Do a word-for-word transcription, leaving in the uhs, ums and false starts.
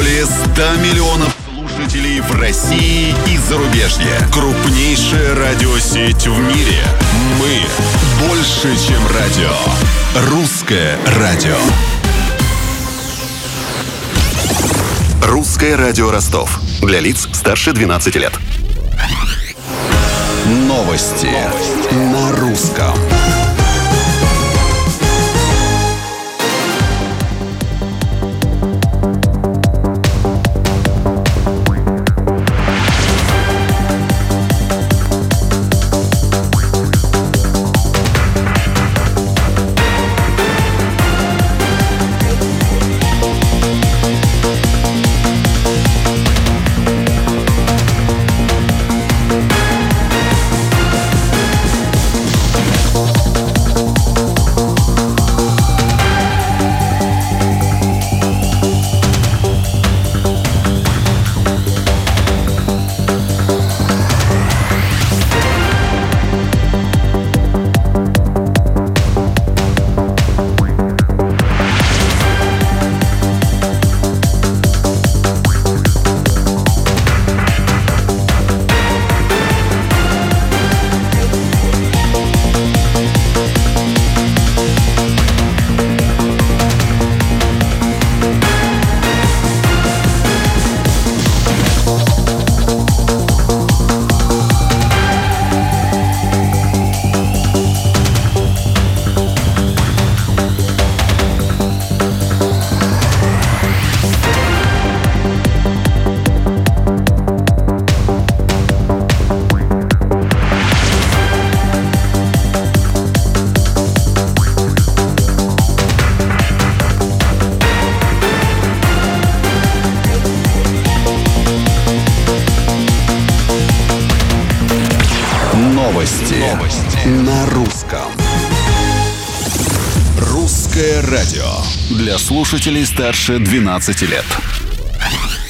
Более ста миллионов слушателей в России и зарубежье. Крупнейшая радиосеть в мире. Мы больше, чем радио. Русское радио. Русское радио Ростов. Для лиц старше двенадцати лет. Новости на русском. Новости, Новости на русском. Русское радио для слушателей старше двенадцати лет.